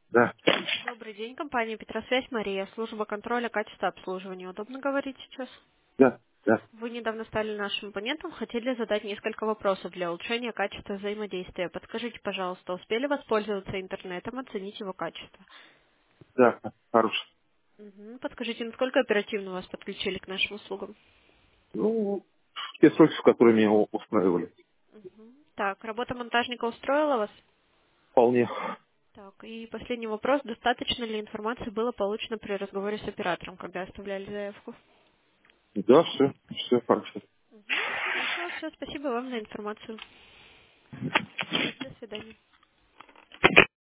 Да, Добрый день, компания Петросвязь, Мария, служба контроля качества обслуживания. Удобно говорить сейчас? да, да, Вы недавно стали нашим абонентом, хотели задать несколько вопросов для улучшения качества взаимодействия. Подскажите, пожалуйста, успели воспользоваться интернетом, оценить его качество? да, хороший. Подскажите, насколько оперативно вас подключили к нашим услугам? Ну, те сроки, в которые меня устраивали. Так, работа монтажника устроила вас? Вполне. Так, и последний вопрос. Достаточно ли информации было получено при разговоре с оператором, когда оставляли заявку? Да, все хорошо. Хорошо, все, спасибо вам за информацию. До свидания.